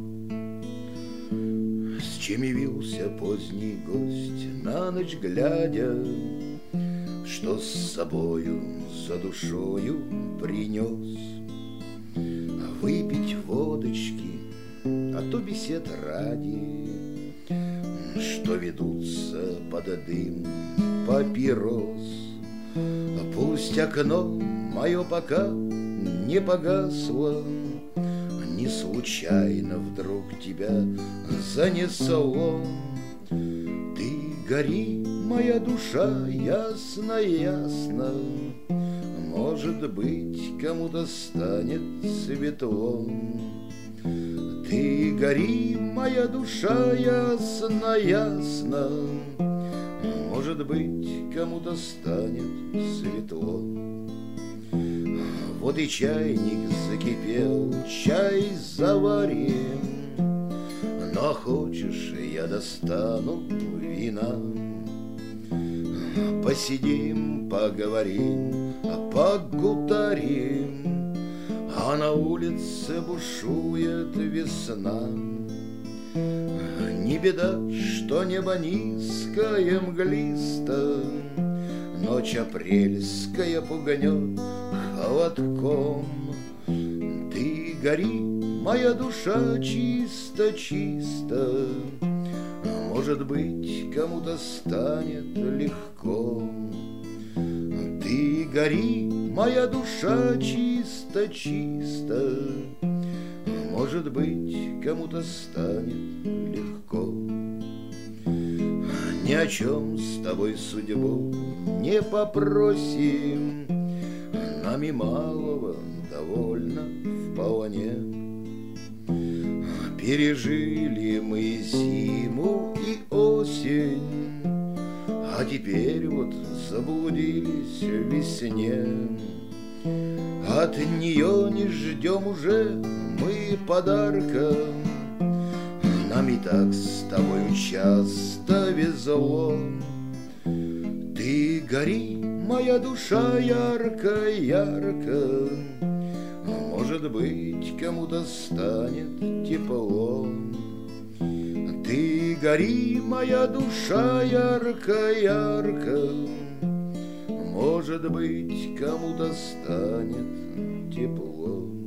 С чем явился поздний гость, на ночь глядя, что с собою за душою принес? Выпить водочки, а то бесед ради, что ведутся под дым папирос. Пусть окно мое пока не погасло, не случайно вдруг тебя занесло. Ты гори, моя душа, ясно-ясно, может быть, кому-то станет светло. Ты гори, моя душа, ясно-ясно, может быть, кому-то станет светло. Вот и чайник закипел, чай заварим, но хочешь, я достану вина. Посидим, поговорим, погутарим, а на улице бушует весна. Не беда, что небо низкое, мглисто, ночь апрельская пуганет холодком. Ты гори, моя душа, чисто-чисто, может быть, кому-то станет легко. Ты гори, моя душа, чисто-чисто, может быть, кому-то станет легко. Ни о чем с тобой судьбу не попросим, нами малого довольно вполне. Пережили мы зиму и осень, а теперь вот заблудились в весне. От нее не ждем уже мы подарка, нам и так с тобою часто везло. Ты гори, моя душа, ярко-ярко, может быть, кому-то станет тепло. Ты гори, моя душа, ярко-ярко, может быть, кому-то станет тепло.